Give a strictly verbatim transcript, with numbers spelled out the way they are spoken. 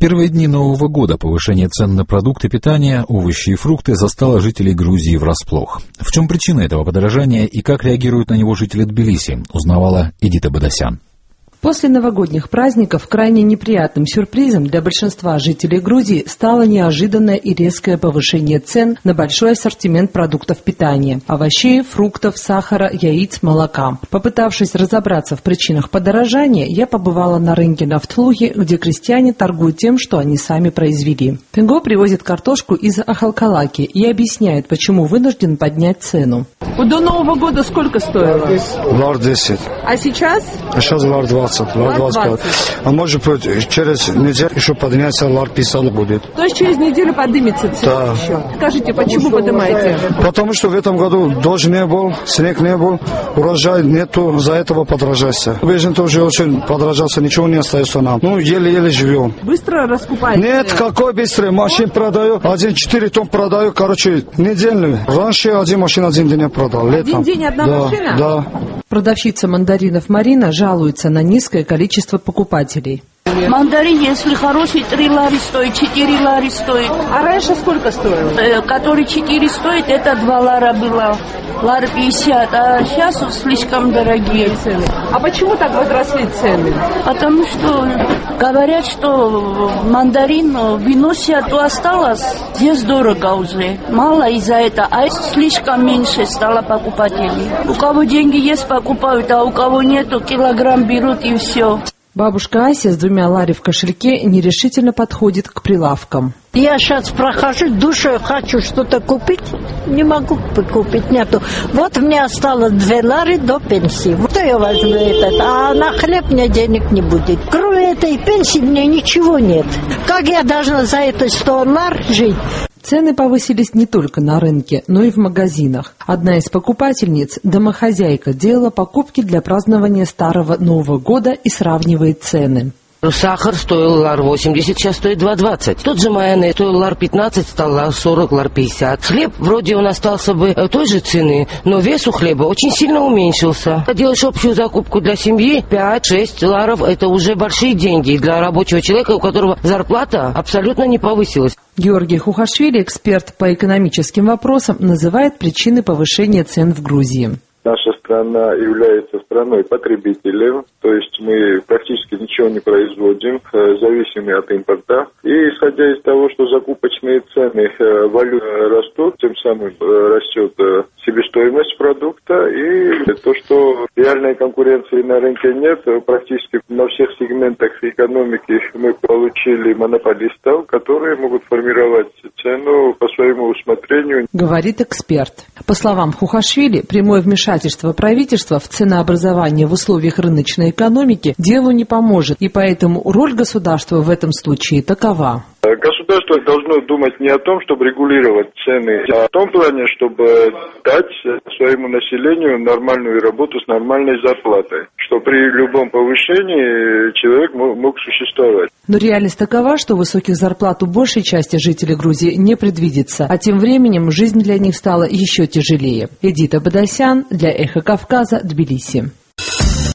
первые дни Нового года повышение цен на продукты питания, овощи и фрукты застало жителей Грузии врасплох. В чем причина этого подорожания и как реагируют на него жители Тбилиси, узнавала Эдита Бадасян. После новогодних праздников крайне неприятным сюрпризом для большинства жителей Грузии стало неожиданное и резкое повышение цен на большой ассортимент продуктов питания – овощей, фруктов, сахара, яиц, молока. Попытавшись разобраться в причинах подорожания, я побывала на рынке Нафтлухи, где крестьяне торгуют тем, что они сами произвели. Пинго привозит картошку из Ахалкалаки и объясняет, почему вынужден поднять цену. До Нового года сколько стоило? Лар десять. А сейчас? А сейчас лар двадцать. Лар двадцать. А может быть, через неделю еще подняться, лар пятьдесят будет. То есть через неделю поднимется цена да. еще? Скажите, почему поднимаете? Потому что в этом году дождь не был, снег не был, урожай нету, за этого подорожался. Бежен тоже очень подорожался, ничего не остается нам. Ну, еле-еле живем. Быстро раскупаете? Нет, какой быстрый. Машин продаю, один четыре тонн продаю, короче, недельный. Раньше один машин один день продал. Летом. Один день одна да, машина? Да. Продавщица мандаринов Марина жалуется на низкое количество покупателей. Мандарин, если хороший, три лари стоит, четыре лари стоит. А раньше сколько стоил? Э, который четыре стоит, это два лара было. Лар пятьдесят, а сейчас слишком дорогие цены. А почему так возросли цены? Потому что говорят, что мандарин выносят, то осталось. Здесь дорого уже. Мало из-за этого, а слишком меньше стало покупателей. У кого деньги есть, покупают, а у кого нету, килограмм берут и все. Бабушка Ася с двумя лари в кошельке нерешительно подходит к прилавкам. Я сейчас прохожу, душой хочу что-то купить, не могу купить, нету. Вот мне осталось две лари до пенсии. Вот я возьму этот, а на хлеб мне денег не будет. Кроме этой пенсии мне ничего нет. Как я должна за это сто лар жить? Цены повысились не только на рынке, но и в магазинах. Одна из покупательниц, домохозяйка, делала покупки для празднования Старого Нового года и сравнивает цены. Сахар стоил лар восемьдесят, сейчас стоит два двадцать. Тот же майонез стоил лар пятнадцать, стал лар сорок, лар пятьдесят. Хлеб вроде он остался бы той же цены, но вес у хлеба очень сильно уменьшился. Делаешь общую закупку для семьи, пять-шесть ларов, это уже большие деньги для рабочего человека, у которого зарплата абсолютно не повысилась. Георгий Хухашвили, эксперт по экономическим вопросам, называет причины повышения цен в Грузии. Наша страна является страной потребителей, то есть мы практически ничего не производим, зависимы от импорта. И исходя из того, что закупочные цены валют растут, тем самым растет себестоимость продукта, и то, что реальной конкуренции на рынке нет, практически на всех сегментах экономики мы получили монополистов, которые могут формировать цену по своему усмотрению. Говорит эксперт. По словам Хухашвили, прямое вмешательство правительства в ценообразование в условиях рыночной экономики делу не поможет, и поэтому роль государства в этом случае такова. Государство должно думать не о том, чтобы регулировать цены, а о том плане, чтобы дать своему населению нормальную работу с нормальной зарплатой, что при любом повышении человек мог существовать. Но реальность такова, что высоких зарплат у большей части жителей Грузии не предвидится, а тем временем жизнь для них стала еще тяжелее. Эдита Бадасян для Эхо Кавказа, Тбилиси.